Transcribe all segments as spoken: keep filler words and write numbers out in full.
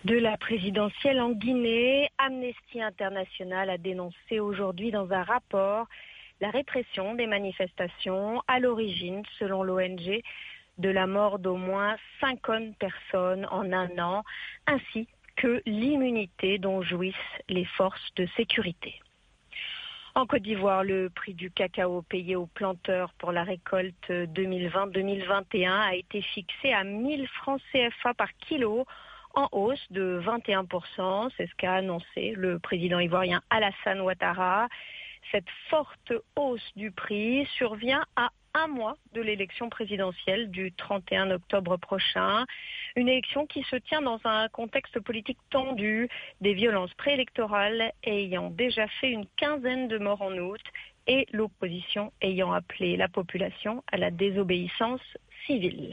De la présidentielle en Guinée, Amnesty International a dénoncé aujourd'hui dans un rapport la répression des manifestations à l'origine, selon l'O N G, de la mort d'au moins cinquante personnes en un an, ainsi que l'immunité dont jouissent les forces de sécurité. En Côte d'Ivoire, le prix du cacao payé aux planteurs pour la récolte deux mille vingt deux mille vingt et un a été fixé à mille francs C F A par kilo, en hausse de vingt et un pour cent. C'est ce qu'a annoncé le président ivoirien Alassane Ouattara. Cette forte hausse du prix survient à un mois de l'élection présidentielle du trente et un octobre prochain. Une élection qui se tient dans un contexte politique tendu, des violences préélectorales ayant déjà fait une quinzaine de morts en août et l'opposition ayant appelé la population à la désobéissance civile.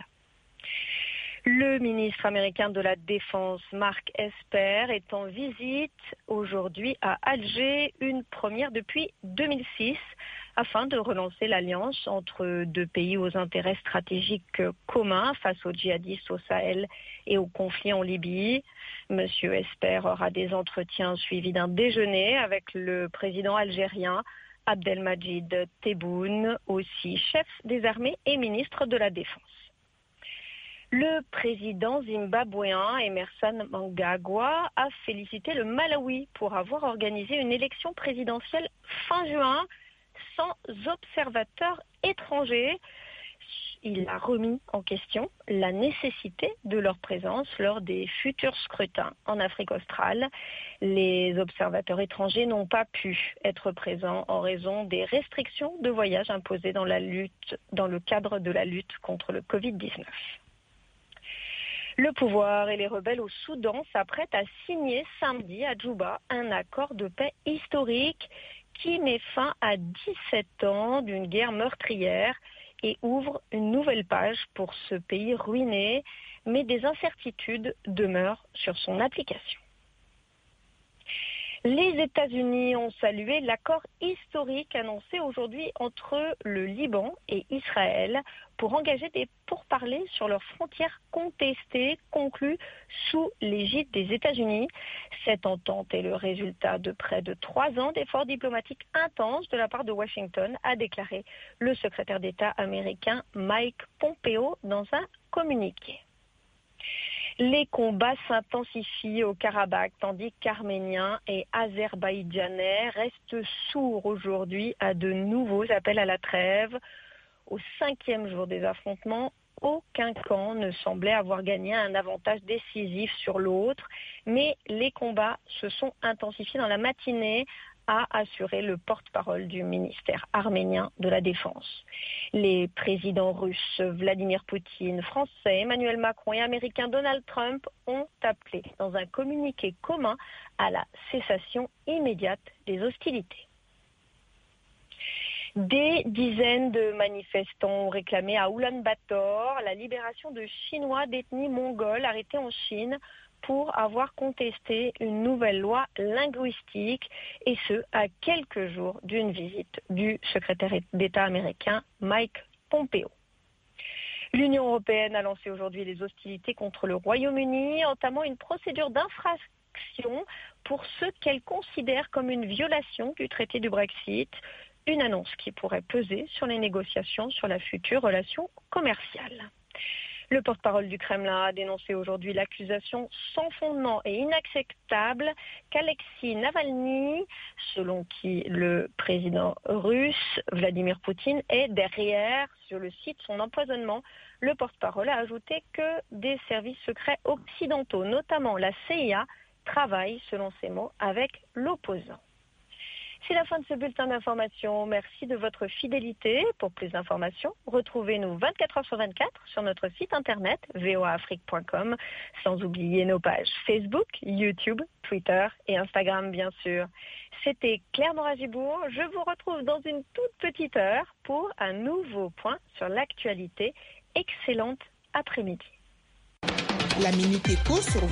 Le ministre américain de la Défense, Mark Esper, est en visite aujourd'hui à Alger, une première depuis deux mille six, afin de relancer l'alliance entre deux pays aux intérêts stratégiques communs face aux djihadistes au Sahel et au conflit en Libye. Monsieur Esper aura des entretiens suivis d'un déjeuner avec le président algérien Abdelmadjid Tebboune, aussi chef des armées et ministre de la Défense. Le président zimbabwéen Emmerson Mnangagwa a félicité le Malawi pour avoir organisé une élection présidentielle fin juin sans observateurs étrangers. Il a remis en question la nécessité de leur présence lors des futurs scrutins en Afrique australe. Les observateurs étrangers n'ont pas pu être présents en raison des restrictions de voyage imposées dans la lutte, dans le cadre de la lutte contre le covid dix-neuf. Le pouvoir et les rebelles au Soudan s'apprêtent à signer samedi à Djouba un accord de paix historique qui met fin à dix-sept ans d'une guerre meurtrière et ouvre une nouvelle page pour ce pays ruiné, mais des incertitudes demeurent sur son application. Les États-Unis ont salué l'accord historique annoncé aujourd'hui entre le Liban et Israël pour engager des pourparlers sur leurs frontières contestées conclues sous l'égide des États-Unis. Cette entente est le résultat de près de trois ans d'efforts diplomatiques intenses de la part de Washington, a déclaré le secrétaire d'État américain Mike Pompeo dans un communiqué. Les combats s'intensifient au Karabakh, tandis qu'Arméniens et Azerbaïdjanais restent sourds aujourd'hui à de nouveaux appels à la trêve. Au cinquième jour des affrontements, aucun camp ne semblait avoir gagné un avantage décisif sur l'autre, mais les combats se sont intensifiés dans la matinée, a assuré le porte-parole du ministère arménien de la Défense. Les présidents russes Vladimir Poutine, français Emmanuel Macron et américain Donald Trump ont appelé dans un communiqué commun à la cessation immédiate des hostilités. Des dizaines de manifestants ont réclamé à Oulan-Bator la libération de Chinois d'ethnie mongole arrêtés en Chine pour avoir contesté une nouvelle loi linguistique, et ce, à quelques jours d'une visite du secrétaire d'État américain Mike Pompeo. L'Union européenne a lancé aujourd'hui les hostilités contre le Royaume-Uni, entamant une procédure d'infraction pour ce qu'elle considère comme une violation du traité du Brexit, une annonce qui pourrait peser sur les négociations sur la future relation commerciale. Le porte-parole du Kremlin a dénoncé aujourd'hui l'accusation sans fondement et inacceptable qu'Alexei Navalny, selon qui le président russe Vladimir Poutine est derrière, sur le site, son empoisonnement. Le porte-parole a ajouté que des services secrets occidentaux, notamment la C I A, travaillent, selon ses mots, avec l'opposant. C'est la fin de ce bulletin d'information. Merci de votre fidélité. Pour plus d'informations, retrouvez-nous vingt-quatre heures sur vingt-quatre sur notre site internet v o a afrique point com, sans oublier nos pages Facebook, YouTube, Twitter et Instagram, bien sûr. C'était Claire Moragibourg. Je vous retrouve dans une toute petite heure pour un nouveau point sur l'actualité. Excellente après-midi. La Minute Éco sur